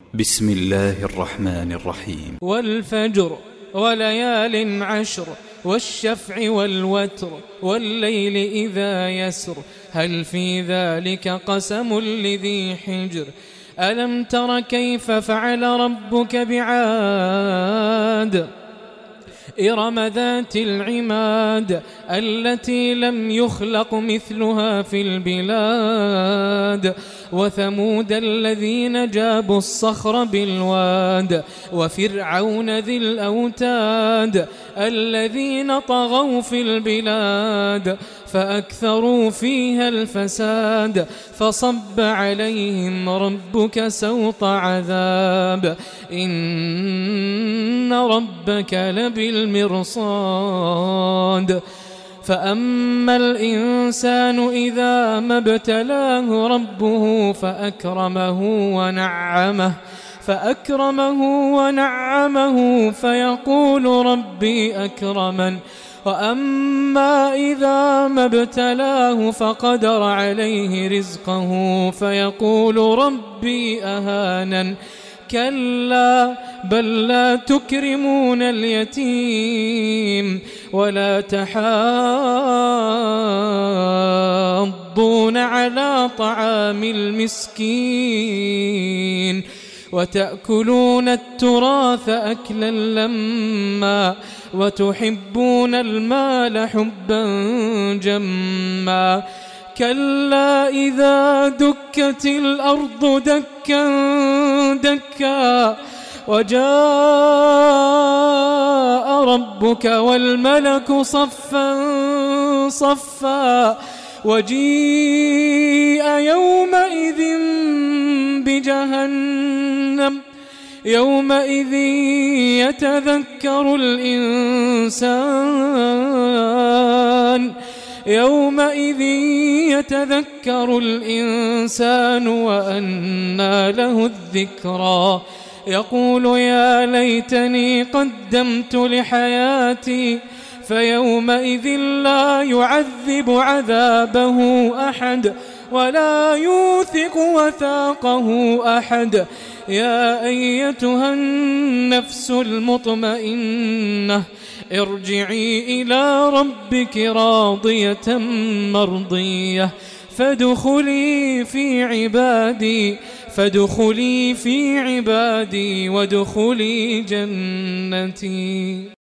بسم الله الرحمن الرحيم. والفجر وليال عشر والشفع والوتر والليل إذا يسر هل في ذلك قسم لذي حجر ألم تر كيف فعل ربك بعاد إرم ذات العماد التي لم يخلق مثلها في البلاد وثمود الذين جابوا الصخر بالواد وفرعون ذي الأوتاد الذين طغوا في البلاد فأكثروا فيها الفساد فصب عليهم ربك سوط عذاب إن ربك لبالمرصاد فأما الإنسان إذا ما ابتلاه ربه فأكرمه ونعمه فيقول ربي أكرمن وأما إذا ما ابتلاه فقدر عليه رزقه فيقول ربي أهانن كلا بل لا تكرمون اليتيم ولا تحاضون على طعام المسكين وتأكلون التراث أكلا لما وتحبون المال حبا جما كلا إذا دكت الأرض دكا دكا وجاء ربك والملك صفا صفا وجيء يومئذ بجهنم يومئذ يتذكر الإنسان وأنى له الذكرى يقول يا ليتني قدمت لحياتي فيومئذ لا يعذب عذابه أحد ولا يوثق وثاقه أحد يا أيتها النفس المطمئنة ارجعي إلى ربك راضية مرضية فادخلي في عبادي وادخلي جنتي.